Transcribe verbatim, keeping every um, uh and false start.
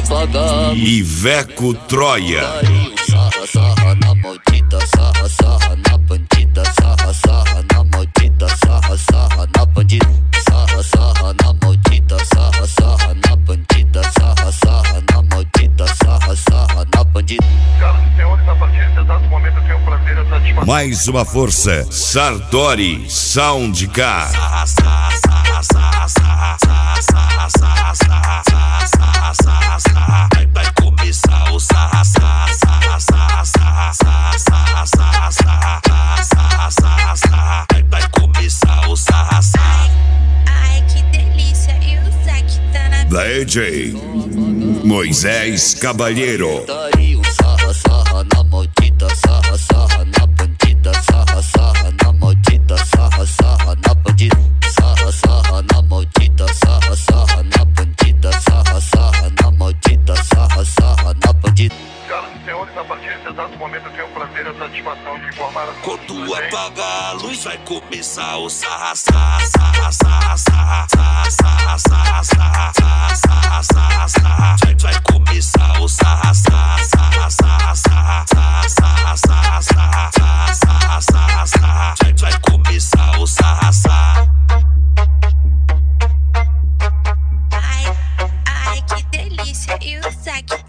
apagar. Iveco Troia. Sarra, sarra na maldita, sarra, sarra na bandida, sarra, sarra na maldita, sarra, sarra na bandida, sarra, sarra na maldita, sarra, sarra na bandida, sarra, sarra na maldita, sarra, sarra na bandida. Senhoras e senhores, a partir desse exato momento eu tenho o prazer de satisfazer. Mais uma força, Sartori Soundcar. Sarra, sarra, sarra, sarra, sarra, sarra, sarra, sarra, sarra, sarra, sarra. Vai, vai começar o sarra, sarra, sarra, sarra, sarra, sarra, sarra, sarra, sarra, sarra, sarra, sarra. Vai, vai começar o sarra, sarra. Ai, que delícia, e o Zac tá na D J Moisés Cabalheiro. Sarra, sarra na maldita, sarra, sarra na bandida, sarra, sarra na maldita, sarra, sarra na bandida, sarra, sarra na maldita, sarra, sarra na bandida, sarra, sarra na maldita, sarra, sarra na bandida. Senhoras e senhores, a partir desse exato momento eu tenho o prazer e a satisfação de informar a Quando apagar a luz vai começar o sarra, sarra, sarra, sarra, sarra, sarra, sarra, sarra, sarra, sarra, sarra. Vai, vai começar o sarra, sarra, sarra, sarra, sarra, sarra, sarra, sarra, sarra, sarra, sarra. Vai, vai começar o sarra, sarra. Ai, ai, que delícia, e o Zac